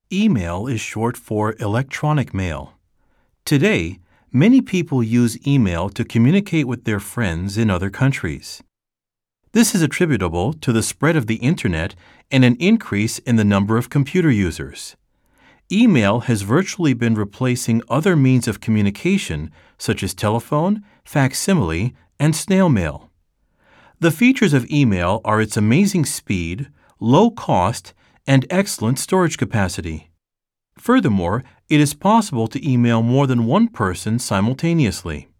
Email is short for electronic mail. Today, many people use email to communicate with their friends in other countries. This is attributable to the spread of the Internet and an increase in the number of computer users. Email has virtually been replacing other means of communication such as telephone, facsimile, and snail mail. The features of email are its amazing speed, low cost, and excellent storage capacity. Furthermore, it is possible to email more than one person simultaneously.